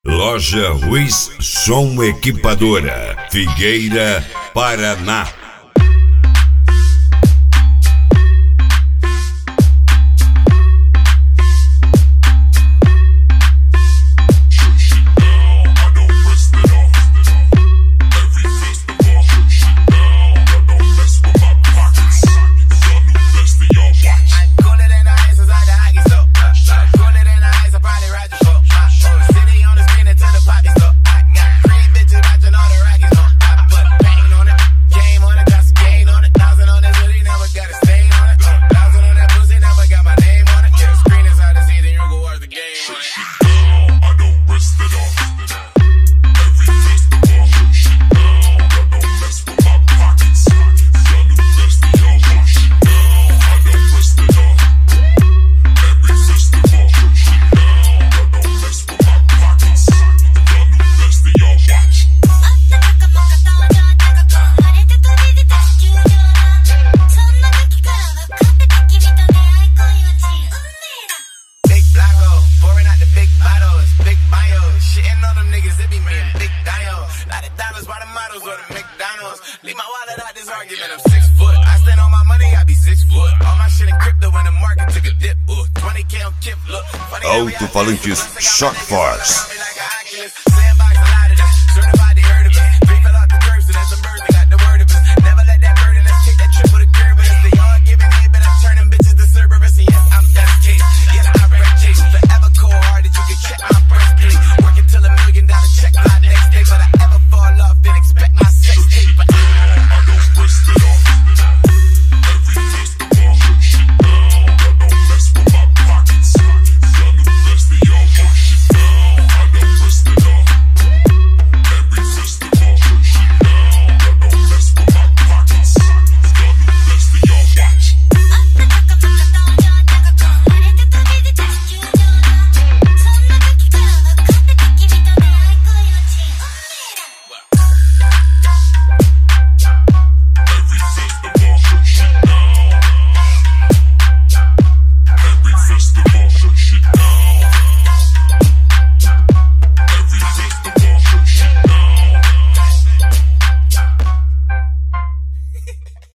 Loja Ruiz Som Equipadora, Figueira, Paraná. Leave my wallet out this argument, I'm 6 foot. I stand on my money, I be 6 foot. All my shit in crypto when the market took a dip. 20K on Kip, look. Alto-falantes Shock Force.